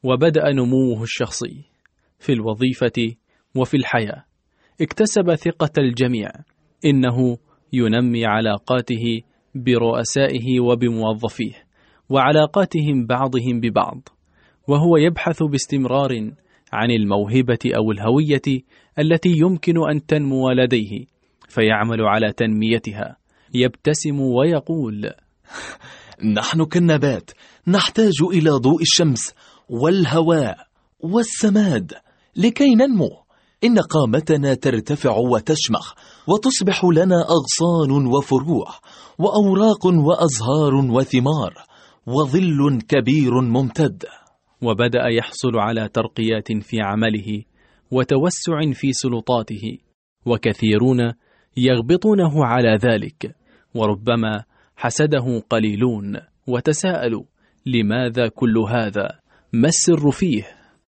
وبدأ نموه الشخصي في الوظيفة وفي الحياة. اكتسب ثقة الجميع، إنه ينمي علاقاته برؤسائه وبموظفيه وعلاقاتهم بعضهم ببعض، وهو يبحث باستمرار عن الموهبة أو الهوية التي يمكن أن تنمو لديه، فيعمل على تنميتها. يبتسم ويقول: نحن كالنبات نحتاج إلى ضوء الشمس والهواء والسماد لكي ننمو. إن قامتنا ترتفع وتشمخ وتصبح لنا أغصان وفروع وأوراق وأزهار وثمار وظل كبير ممتد. وبدأ يحصل على ترقيات في عمله وتوسع في سلطاته، وكثيرون يغبطونه على ذلك، وربما حسده قليلون وتساءلوا: لماذا كل هذا؟ ما السر فيه؟